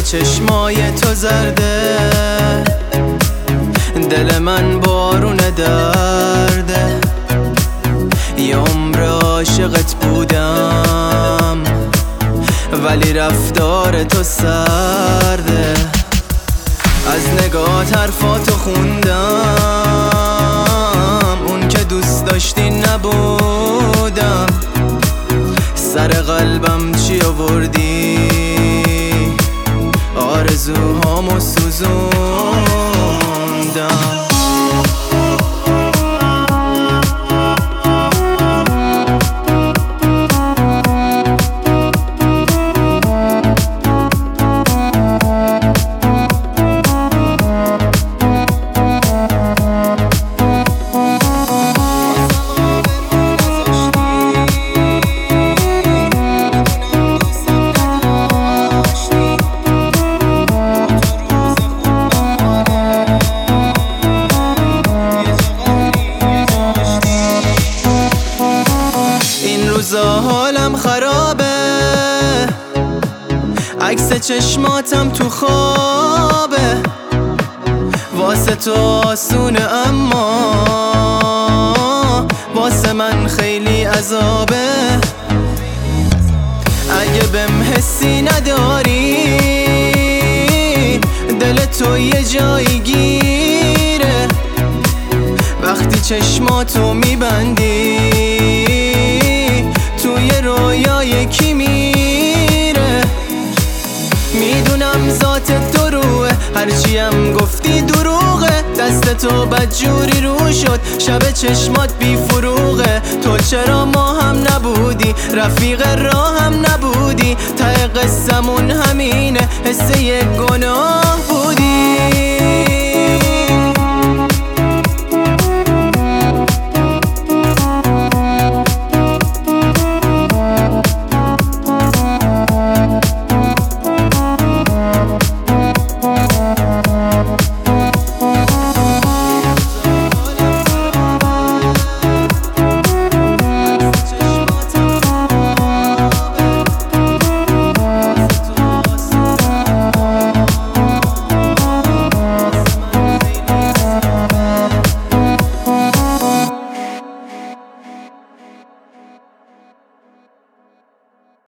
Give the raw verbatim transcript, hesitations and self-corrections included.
چشمای تو زرده، دل من بارون درده. یه عمر عاشقت بودم ولی رفتار تو سرده. از نگاهت حرفاتو خوندم، اون که دوست داشتی نبودم. سر قلبم چی آوردی؟ آرزوهامو سوزوندم. روزا حالم خرابه، عکس چشماتم تو خوابه. واسه تو آسونه اما واسه من خیلی عذابه. اگه بهم حسی نداری دل تو یه جایی گیره. وقتی چشماتو میبندی توی رویای کی میره. میدونم ذاتت دروه، هرچی هم گفتی دروغه. دست تو بدجوری رو شد، شب چشمات بی فروغه. تو چرا ما هم نبودی، رفیق راه هم نبودی. ته قصمون همینه، حس یک گناه بودی.